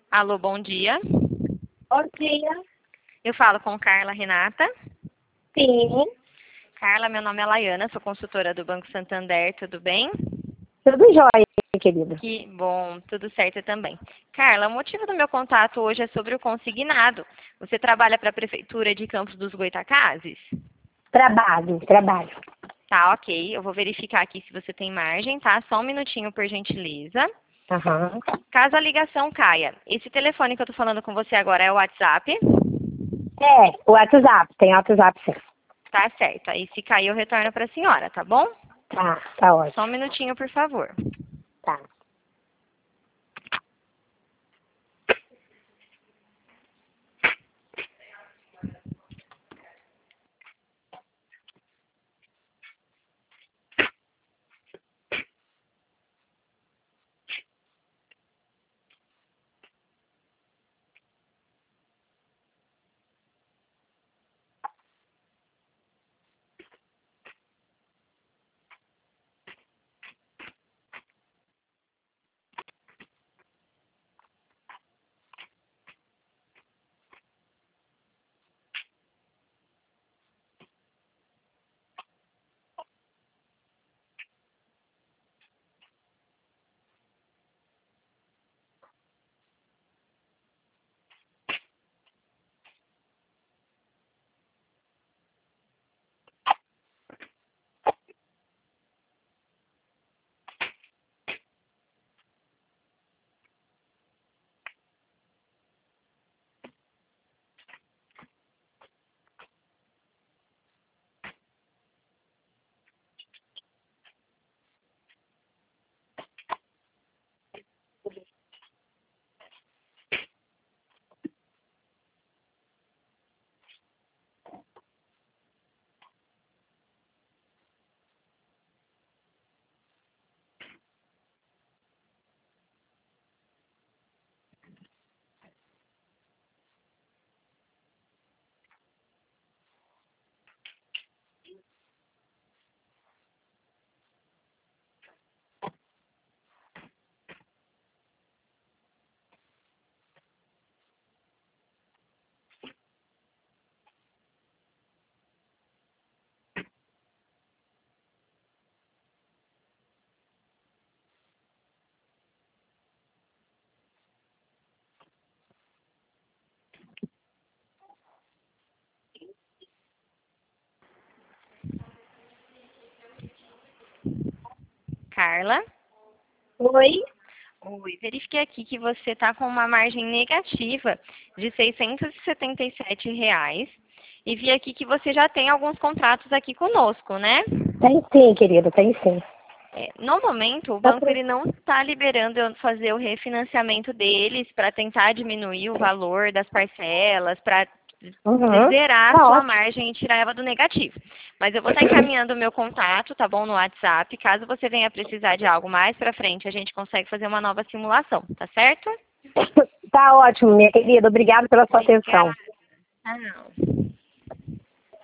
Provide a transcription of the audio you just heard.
Alô, bom dia. Bom dia. Eu falo com Carla Renata. Sim, Carla, meu nome é Laiana, sou consultora do Banco Santander, tudo bem? tudo jóia, querida. Que bom, tudo certo também. Carla, o motivo do meu contato hoje é sobre o consignado. Você trabalha para a Prefeitura de Campos dos Goytacazes? Trabalho. Tá, ok. Eu vou verificar aqui se você tem margem, tá? Só um minutinho, por gentileza. Aham. Caso a ligação caia, esse telefone que eu tô falando com você agora é o WhatsApp? É, o WhatsApp, tem WhatsApp sim. Tá certo. Aí se cair eu retorno para a senhora, tá bom? Tá Só um ótimo. minutinho, por favor. Tá. Carla? Oi? Oi, verifiquei aqui que você está com uma margem negativa de R$ 677 e vi aqui que você já tem alguns contratos aqui conosco, né? Tem sim, querida, tem sim. No momento, o Tá banco pro- ele não está liberando eu fazer o refinanciamento deles para tentar diminuir o valor das parcelas, para Uhum. zerar a Tá sua ótimo. margem e tirar ela do negativo. Mas eu vou estar encaminhando o meu contato, tá bom, no WhatsApp. Caso você venha precisar de algo mais para frente, a gente consegue fazer uma nova simulação, tá certo? Tá ótimo, minha querida. Obrigada pela sua Obrigada. atenção. Tchau.